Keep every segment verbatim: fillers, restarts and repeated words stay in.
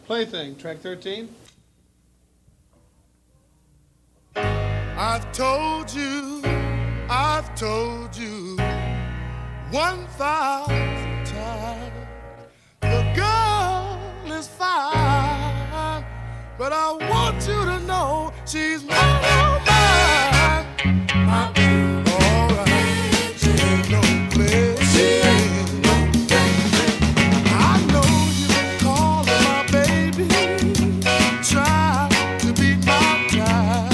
Plaything, track thirteen. I've told you, I've told you one thousand times the girl is fine, but I want you to know she's mine, oh mine, my baby. All right, she ain't no play, she ain't no play. I know you been calling my baby, try to beat my time.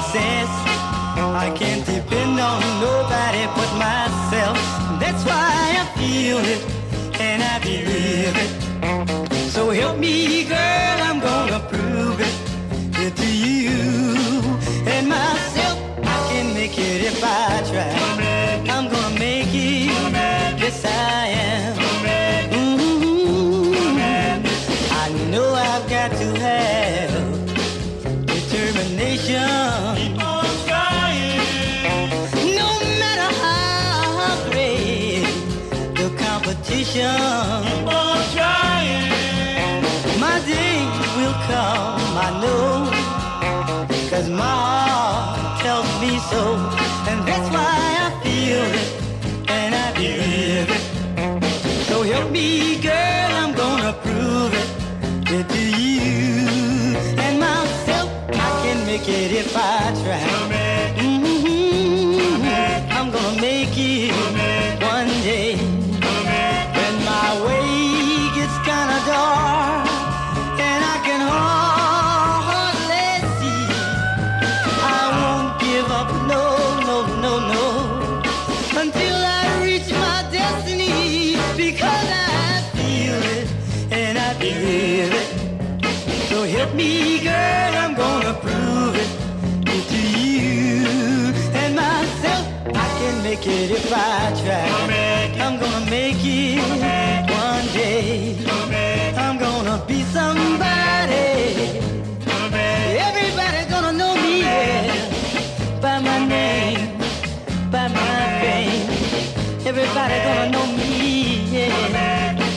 sense. I can't depend on nobody but myself. That's why I feel it and I believe it. So help me, girl, I'm gonna prove it, it to you and myself. I can make it if I try. I'm gonna make it. Yes, I am. Mm-hmm. I know I've got to have determination. Keep on trying. No matter how great the competition. Keep on trying. My day will come, I know, 'cause my heart tells me so. And that's why I feel it and I believe it. So help me, girl, I'm gonna prove it, it to you and myself. I can make it if I try. Mm-hmm. I'm gonna make it one day. When my way gets kinda dark and I can hardly see, I won't give up, no, no, no, no, until I reach my destiny, because I feel it and I believe it. So help me, girl, I'm gonna prove it, it to you and myself. I can make it if I try. I'm gonna make it one day. I'm gonna be somebody. Everybody's gonna know me, yeah, by my name, by my fame. Everybody gonna know me, yeah.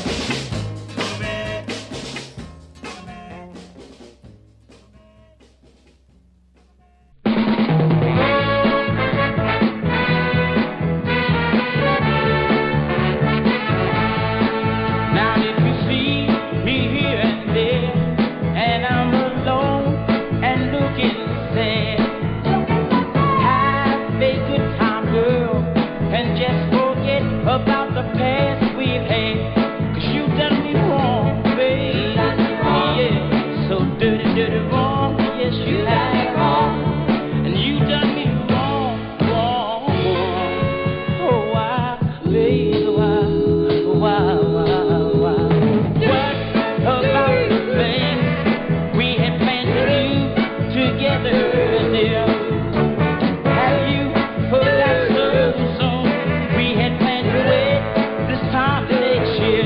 About the past we've had, 'cause you done me wrong, baby. Yeah, so dirty, dirty wrong. Yes, you have me wrong, and you done me wrong, wrong, wrong. Oh, why, baby, why, why, why, why? What about the things we had planned to do together, dear? Have you forgot so soon? We had planned to wait this time next year.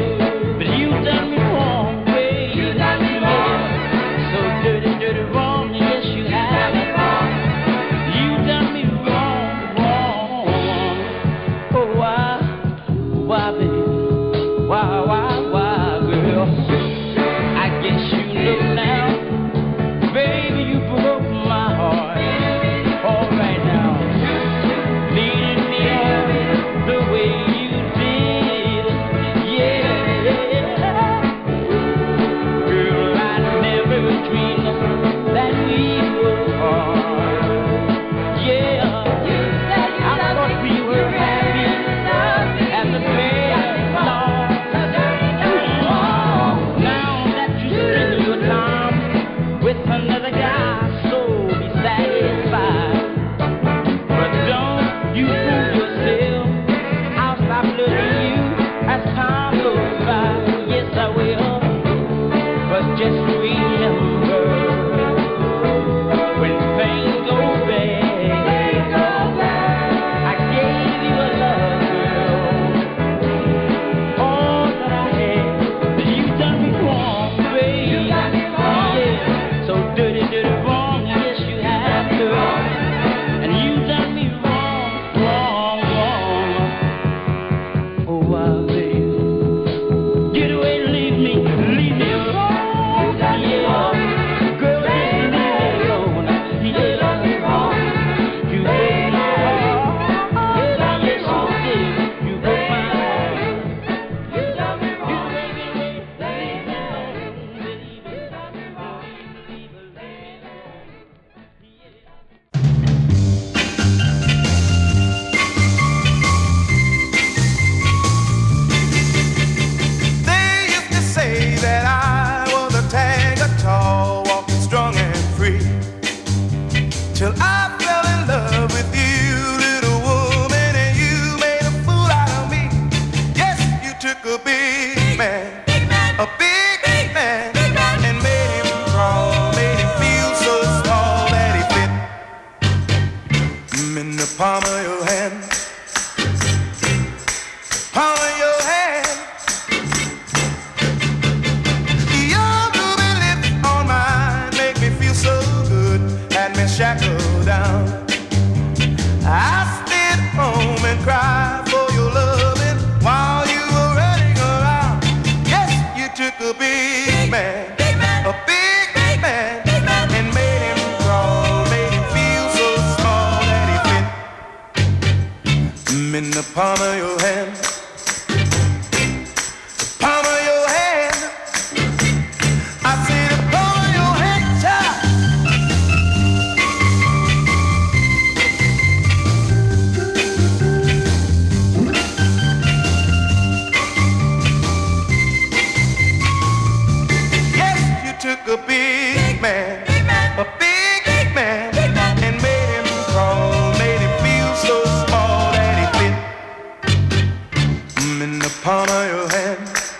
palm of your hand,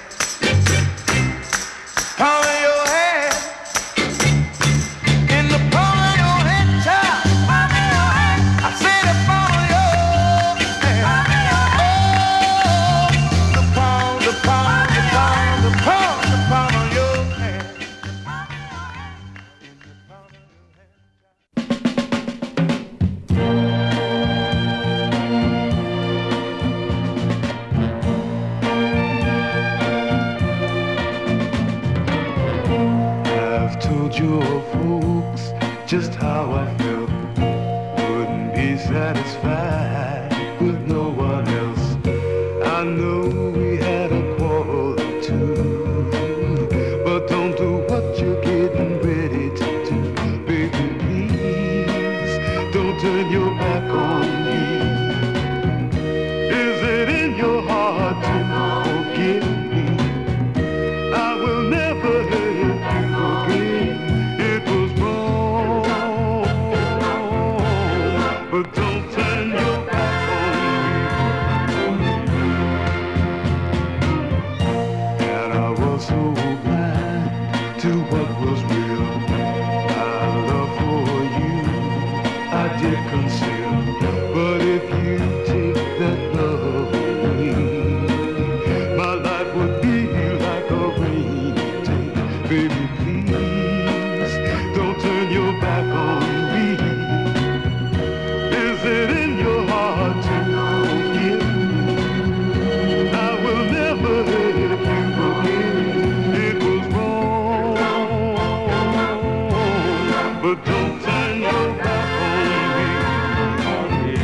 palm of your hand, in the palm of your hand, child, palm of your hand. I said the palm of your hand, oh, the palm, the palm, the palm, the palm, the palm of your hand, in the palm of your hand. Your folks just how I felt, wouldn't be satisfied with no one else. I know we had a quarrel or two, but don't do what you're getting ready to do. Baby, please don't turn your back on me. Is it in your heart to forgive me? I will never hurt you again. But don't turn your back on me. And I was so blind to what was real. My love for you I did conceal. But if you take that love away, my life would be like a rainy day. Baby, please don't turn your back on me. Is it in your heart to forgive me? I will never hurt you again. It was wrong, but don't turn your back on me.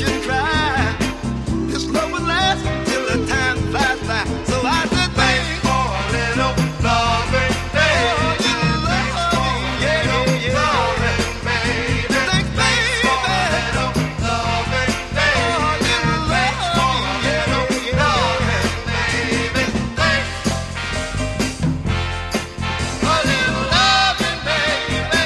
and cry. This love will last till the time flies by. So I said, thanks for a little loving, baby. Thanks for a little loving, baby. Thanks, baby. For a little loving, baby. Thanks for a little loving, baby. Thanks for a little loving, baby.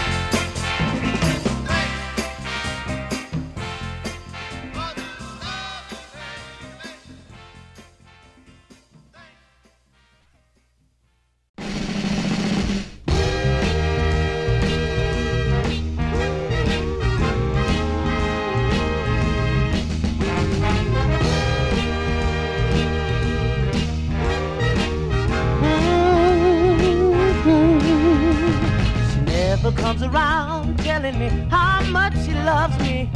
She never comes around telling me how much she loves me.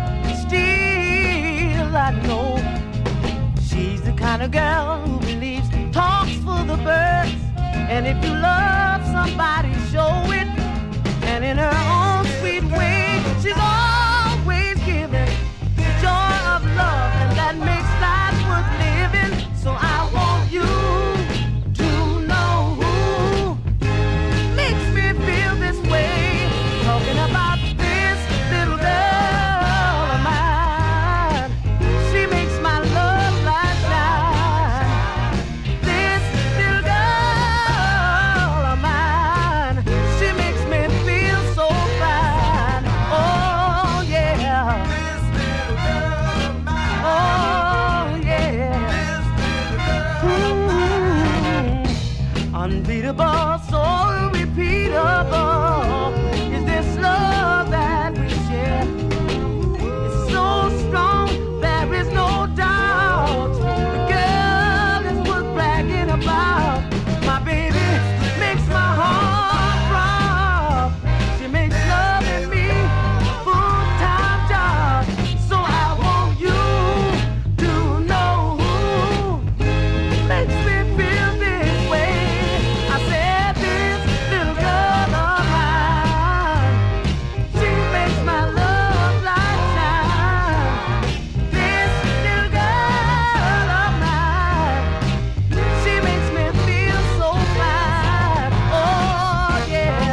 Still, I know she's the kind of girl who believes talks for the birds. And if you love somebody, show it. And in her own sweet way, she's always giving the joy of love, and that makes life worth living. So I want you to know who makes me feel this way. Talking about this little girl of mine. She makes my love light shine. This little girl of mine. She makes me feel so fine. Oh yeah. This little girl of mine. Oh yeah. This little girl. Ooh. Unbeatable, so repeatable is this love that we share. It's so strong, there is no doubt. The girl is worth bragging about. My baby makes my heart throb. She makes loving me a full-time job. So I want you to know who makes me feel this way. I said this little girl of mine. She makes my love light shine. This little girl of mine. She makes me feel so fine. Oh yeah.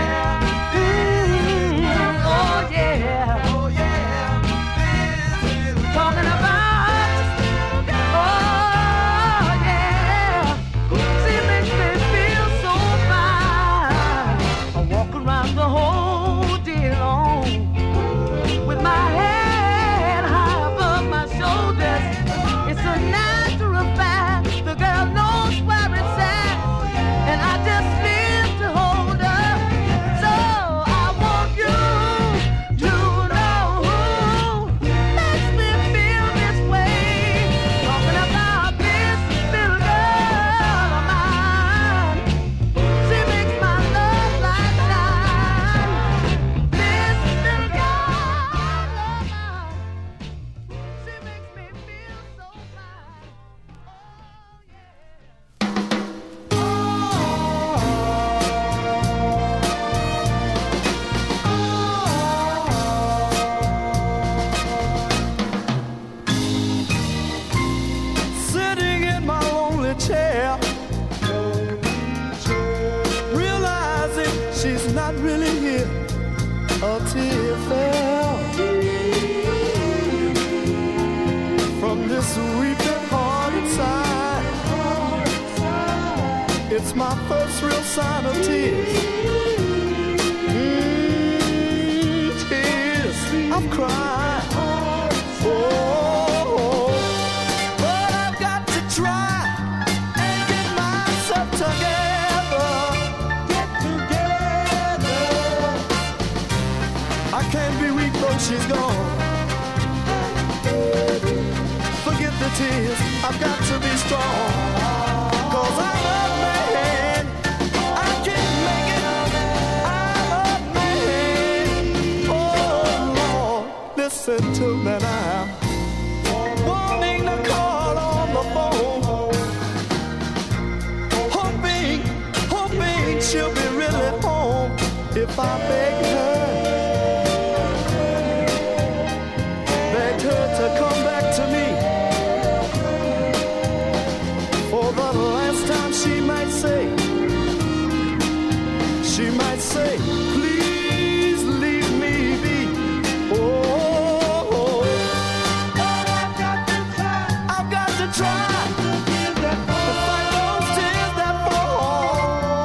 Mm, oh yeah. Oh yeah. Talking about. Oh yeah. She makes me feel so fine. I walk around the whole day long with my head high above my shoulders. It's a natural fact. The girl knows where it's at, and I just live to hold her. So I want you to know who makes me feel this way. Talking about this little girl of mine. She makes my love light shine. This little girl of mine. She makes me feel so fine. Oh yeah. Sitting in my lonely chair, realizing she's not really here. A tear fell from this weeping heart inside. It's my first real sign of tears. Mm, tears of crying. Oh, but I've got to try and get myself together. Get together. I can't be weak though she's gone. Forget the tears, I've got to be strong. Cause I love man, I can't make it. I love man. Oh Lord, listen to me now. Wanting to call on the phone, hoping, hoping she'll be really home if I beg her. Beg begged her to come back to me. For the last time she might say, she might say, please leave me be. Oh, I've got to try, I've got to try to fight those tears that fall.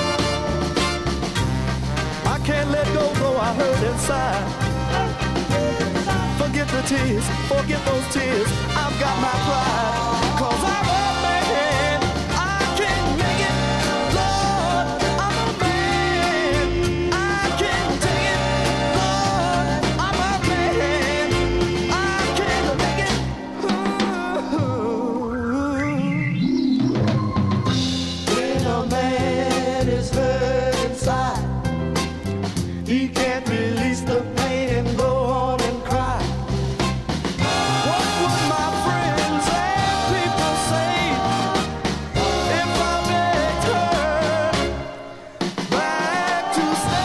I can't let go though I hurt inside. Forget the tears, forget those tears. I've got my pride, 'cause I'm a man. I can make it, Lord. I'm a man. I can take it, Lord. I'm a man. I can make it. Ooh. When a man is hurt inside, he can't release the pain and go on and cry. What would my friends and people say if I begged her back to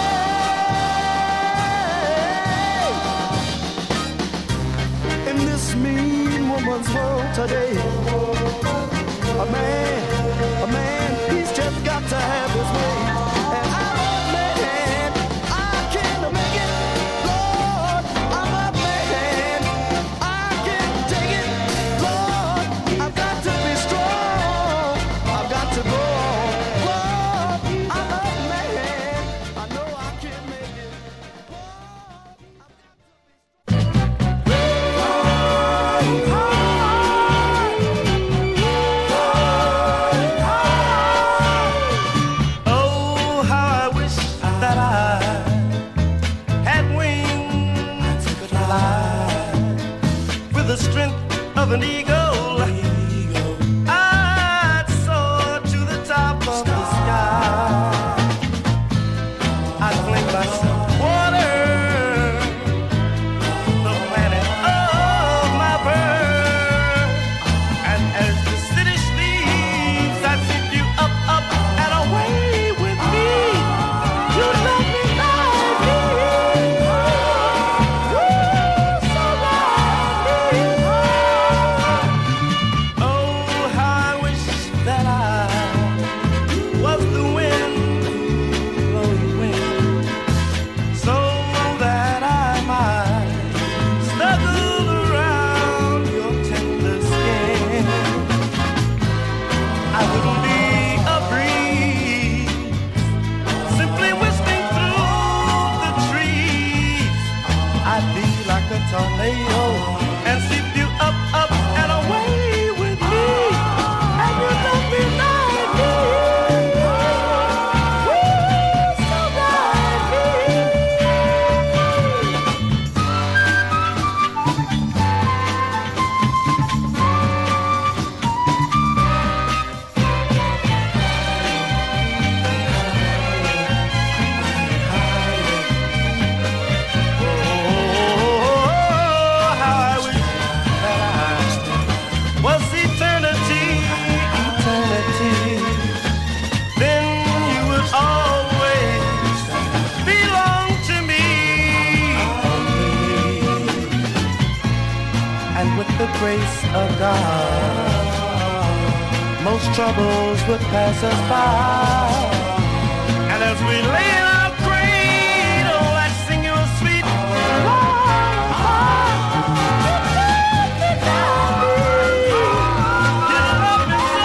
stay in this mean woman's world today? A man, a man, he's just got to have his way. And I'm a man, I can make it, Lord. I'm a man, I can take it, Lord. I've got to be strong, I've got to go on, Lord. I'm a man, I know I can make it, Lord. Oh, how I wish that I had wings to fly with the strength of an eagle. I'd soar to the top of the sky. I'd fling myself water, the planet of my birth. And as the city sleeps, I'd sweep you up, up, and away with me. You let me like me. Woo, so like me. Oh, how I wish that I was the wind, blowing wind, so that I might snuggle around your tender skin. I wouldn't be a breeze, simply whistling through the trees. I'd be like a tornado and sweep you up, up, and away with me. And you love me like me. Woo, so like me. Oh, how I wish that I was eternity, eternity. Then you would always belong to me. And with the grace of God, most troubles would pass us by. And as we lay in our cradle, I'd sing you a sweet lullaby. You love me so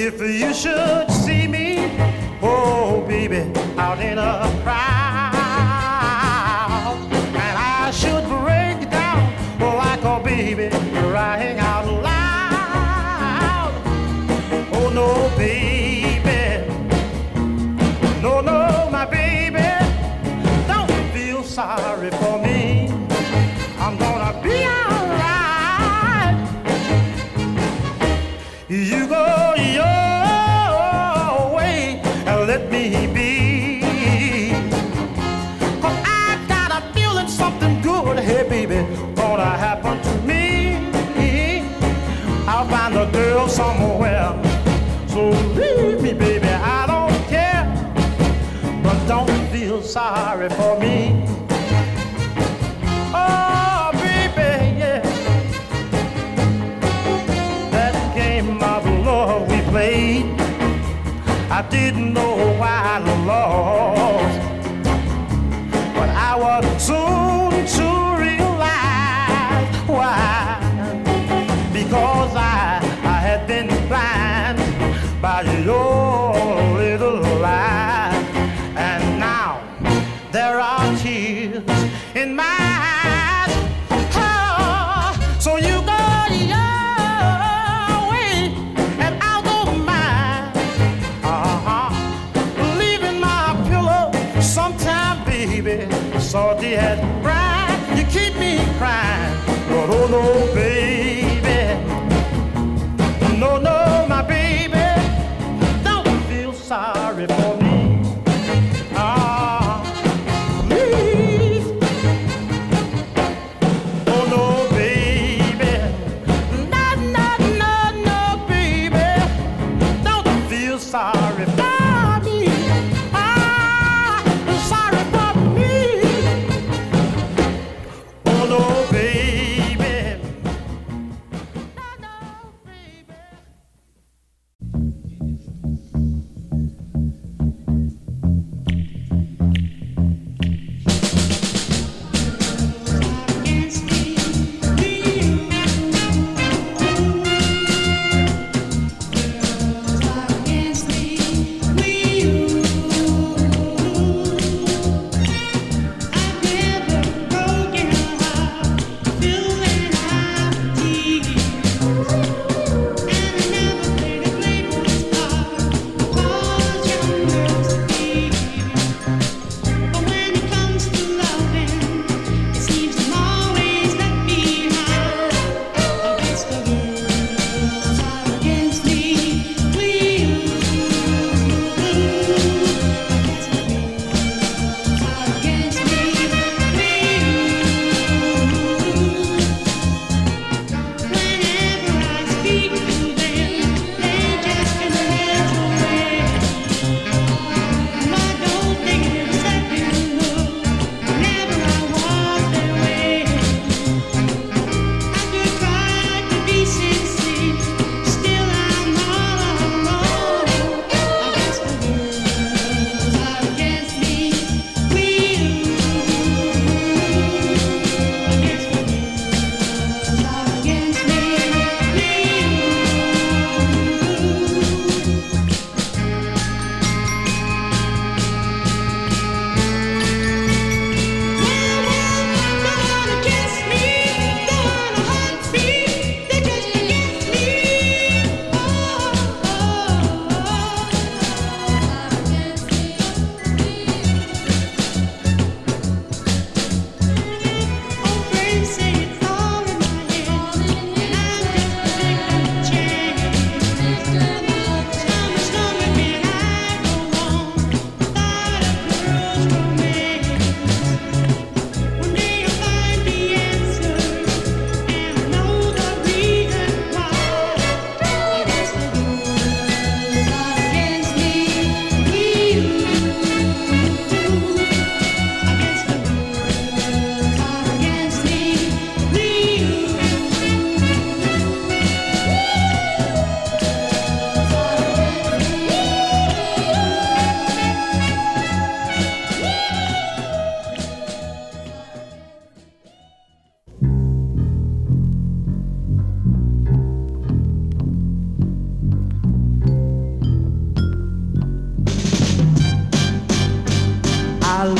If you should see me, oh baby, out in a crowd, and I should break down like a baby crying out loud. Oh no, baby, no, no, my baby, don't feel sorry for me. I'm gonna be alright. You go your way and let me be. Cause I got a feeling something good, hey baby, gonna happen to me. I'll find a girl somewhere, so leave me, baby, I don't care. But don't feel sorry for me. Oh, baby, yeah. That game of love we played, I didn't know why I lost, but I was soon to realize why. Because I, I had been blind by your little lie, and now there are tears in my eyes. Oh, so you go your way and I'll go mine. Uh-huh. Leaving my pillow sometime, baby, salty as brine. You keep me crying, but oh no, baby, no, no, my baby, don't feel sorry for me. Ah, please. Oh no, baby, no, no, no, no, baby, don't feel sorry for me. Ah, sorry for me.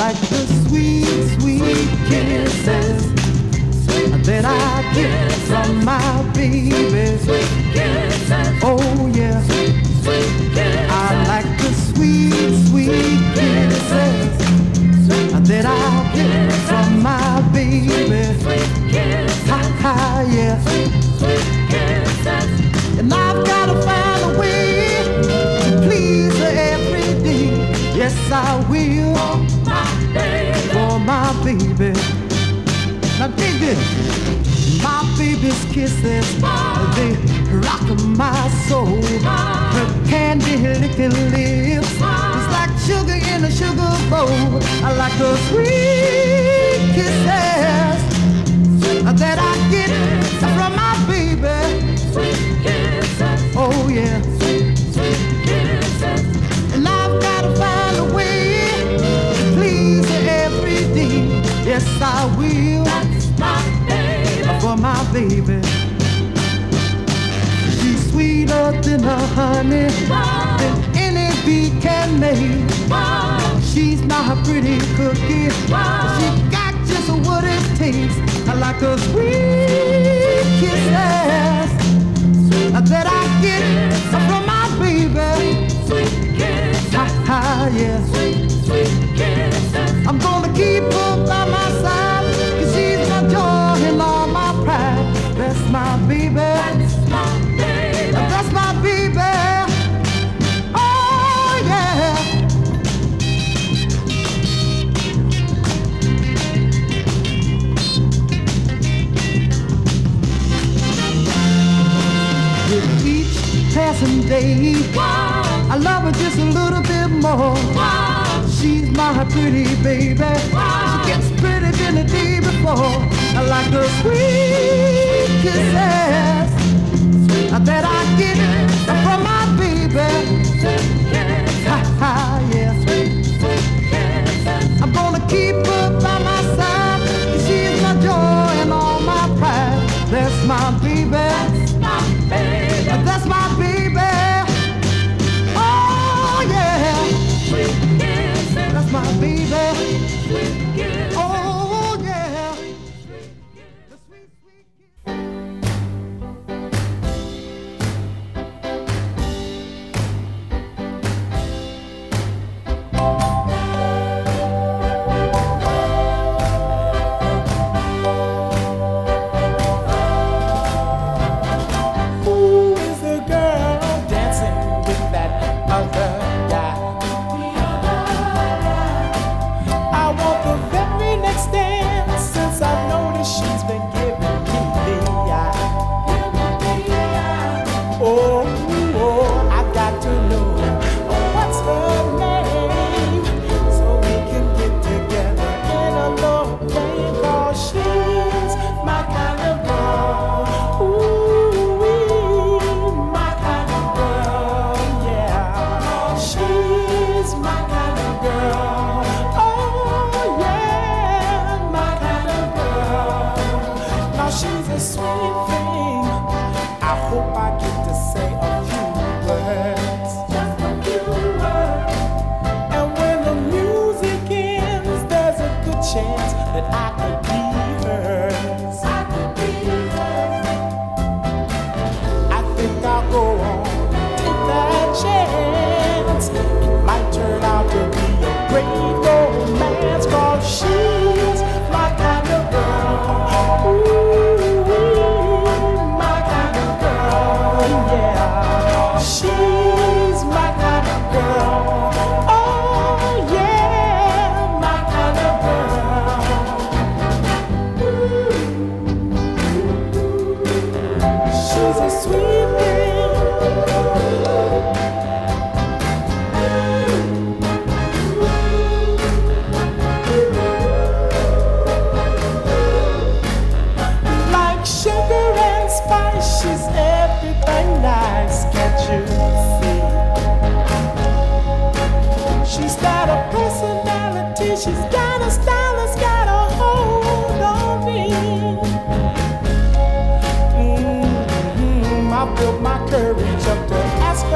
like the sweet, sweet kisses that I get from my baby. Oh yeah, I like the sweet, sweet kisses that I get from my baby. Ha ha yeah. And I've gotta find a way to please her every day. Yes, I will. For my baby. Now dig this. My baby's kisses, they rock my soul. Her candy licking lips, it's like sugar in a sugar bowl. I like the sweet kisses that I get from my baby. Oh yeah. And I've gotta find a way to please her every day. Yes, I will. For my baby, she's sweeter than a honey, than any bee can make. She's my pretty cookie. She got just what it takes. I like her sweet kisses that I get from my baby. Ha ha yeah. I'm gonna keep her by my side, 'cause she's my joy and all my pride. That's my baby. That's my baby. That's my baby. Oh yeah. With each passing day, wow, I love her just a little bit more. Wow. She's my pretty baby. Wow. She gets prettier than the day before. I like the sweet kisses that I get from my baby. Ha ha yeah. I'm gonna keep her by my side, 'cause she's my joy and all my pride. That's my baby. That's my baby. Oh yeah. That's my baby. Oh yeah. The sweet, sweet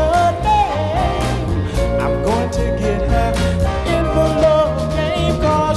I'm going to get her in the love game, 'cause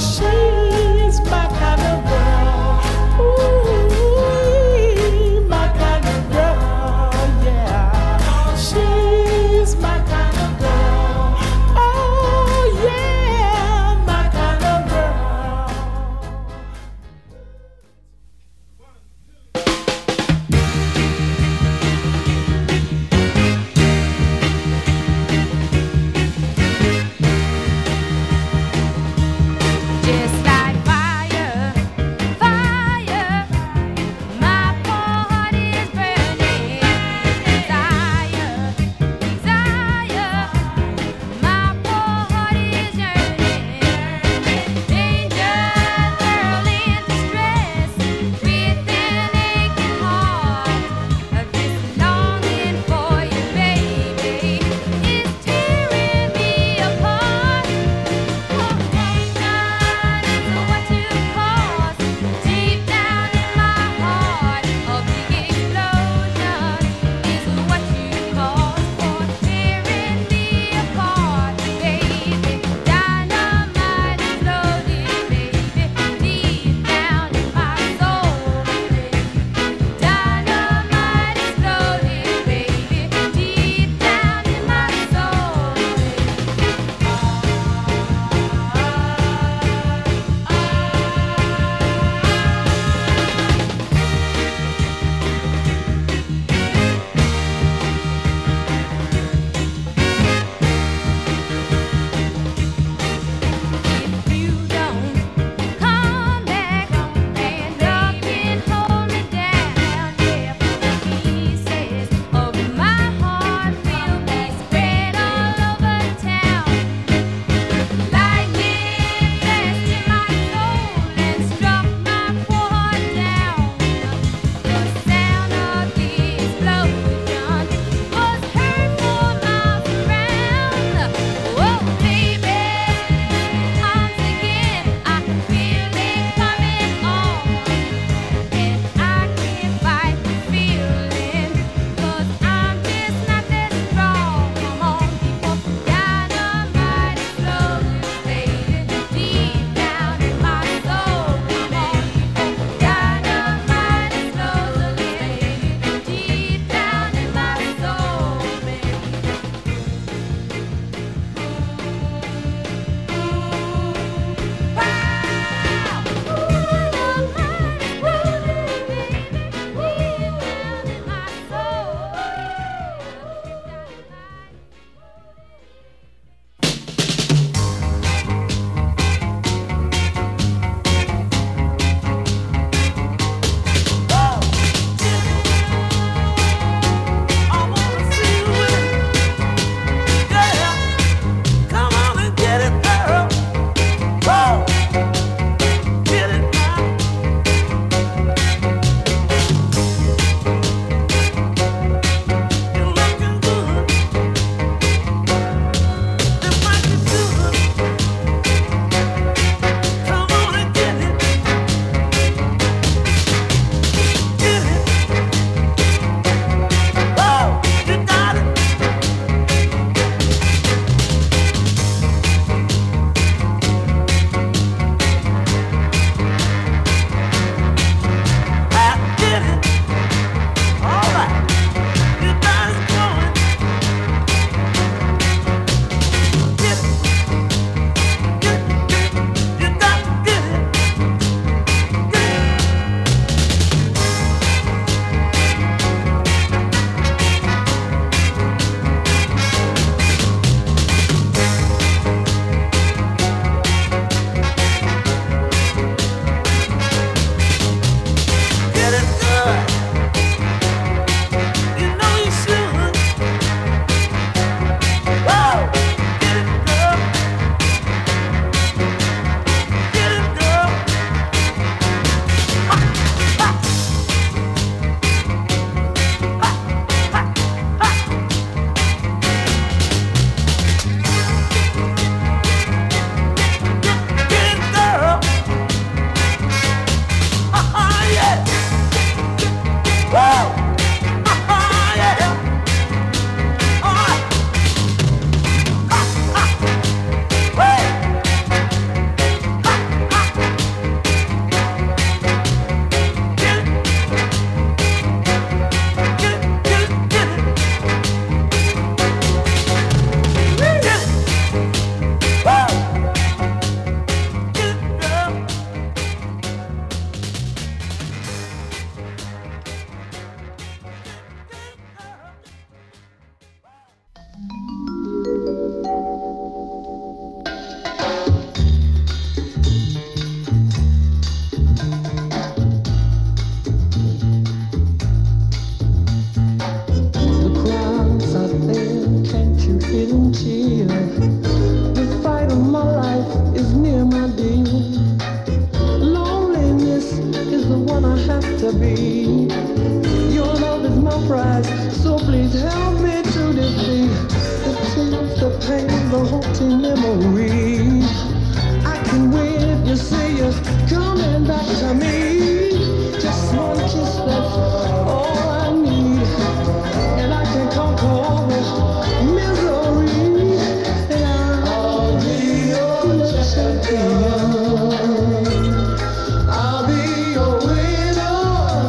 prize. So please help me to defeat the tears, the pain, the haunting memory. I can wait if you say you're coming back to me. Just one kiss, that's all I need, and I can conquer all the misery. And I'll be your champion. I'll be your winner.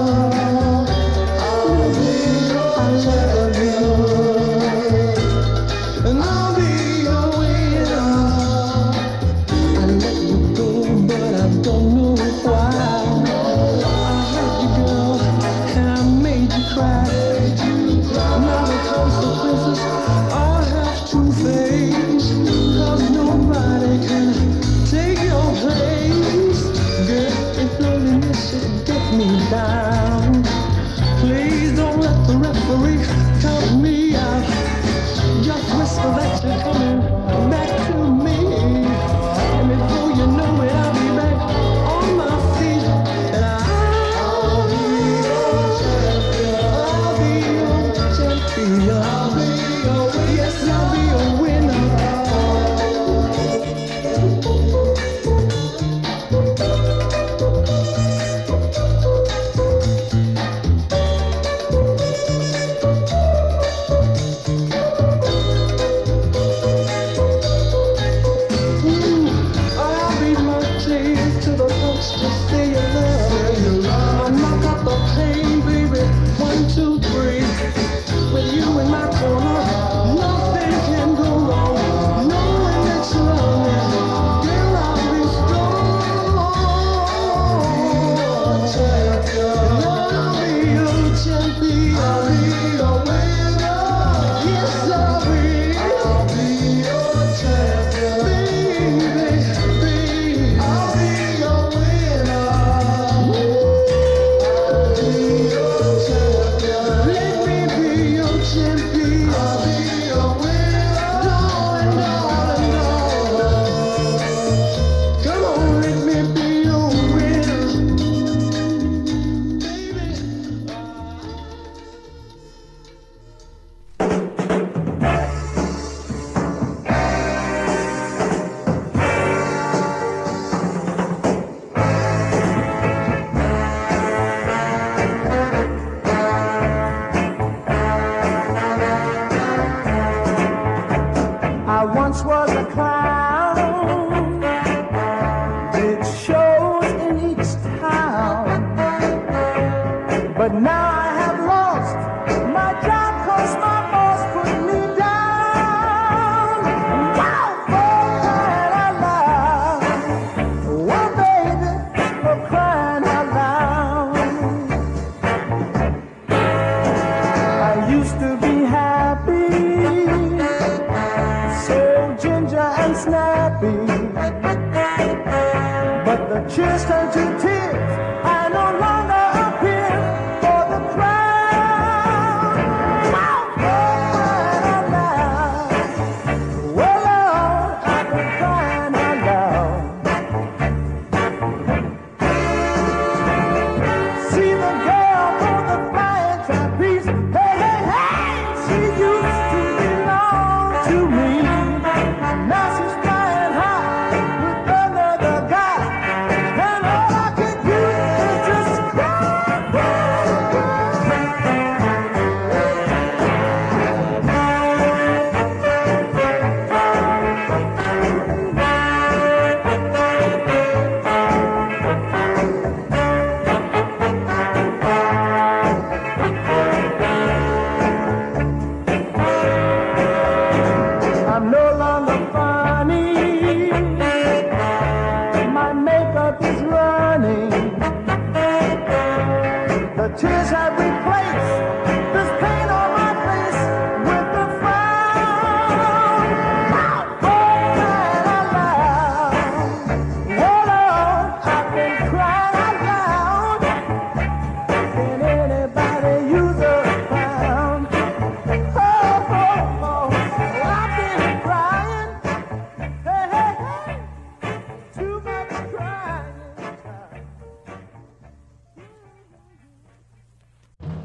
I'll be your champion. And I'll be your winner. I let you go, but I don't know why. I hurt you, girl, and I made you cry. Now the consequences I have to face, 'cause nobody can take your place. Girl, if loneliness should get me down, please don't let the referee count me out. Just whisper that you're coming back to me, and before you know it, I'll be back on my feet. And I'll be your champion. I'll be your champion. I'll be your winner. Yes, I'll be your winner. I'll beat my tears to the punch to say you love. I'll knock out the pain, baby. One, two, three. With you in my corner, nothing can go wrong. Knowing that you love me, girl, I'll be strong. And I'll be your champion. I'll be your winner. Yes, I'll be. I'll be your champion. Baby, baby, I'll be your winner. I'll be your champion. Let me be your champion. I'll be your winner. Darling, darling, darling. Come on, let me be your winner. Baby. I once was a clown, did shows in each town, but now I have lost my job 'cause my boss put me down. Wow, for crying out loud. Oh, baby, for crying out loud. I used to be happy, so ginger and snappy, but the cheers turn to tears. I no longer appear for the crowd. Wow, for crying out loud. Well, Lord, I've been crying out loud. See the girl on the flying trapeze. Hey, hey, hey, she used to belong to me. Now she's flying high with another guy, and all I can do is just I'm no longer funny. My makeup is running. The tears have replaced this pain on my face with a frown. Oh, crying out loud. Oh, Lord, I've been crying out loud. Can anybody use a clown? Oh, oh, oh, I've been crying. Hey, hey, hey, too much crying.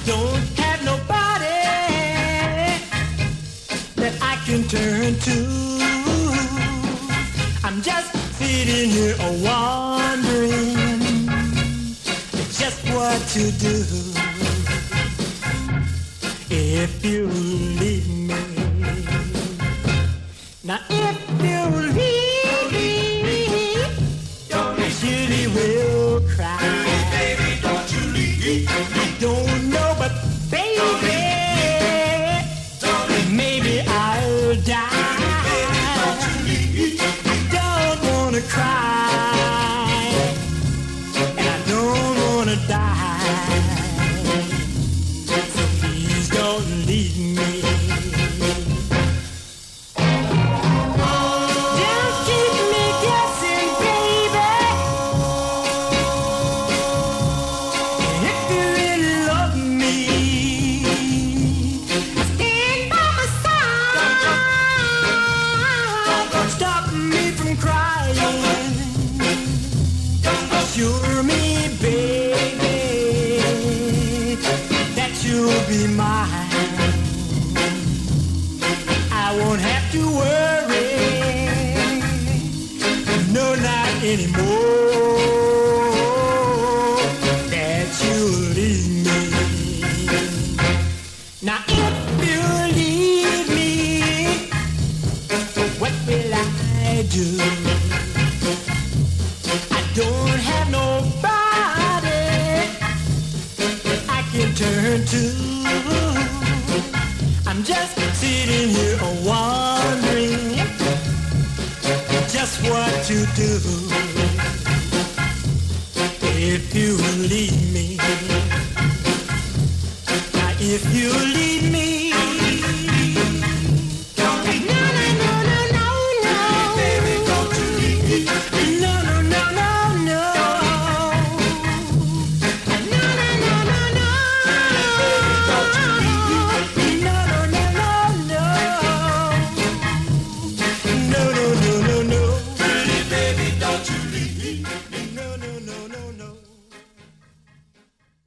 don't have nobody that I can turn to. I'm just sitting here a wondering just what to do. If you leave me, now if you leave me, I surely will cry. Baby, don't you leave. I don't know, but baby, maybe I'll die. I don't wanna cry, and I don't wanna die. So please don't leave me. Just keep me guessing, baby. If you really love me, stand by my side. Don't stop me from crying. Assure me, baby, that you'll be mine. I won't have to worry, no, not anymore, that you'll leave me. Now if you leave me, what will I do? I don't have nobody I can turn to. I'm just sitting here wondering just what to do. If you leave me, now if you leave me,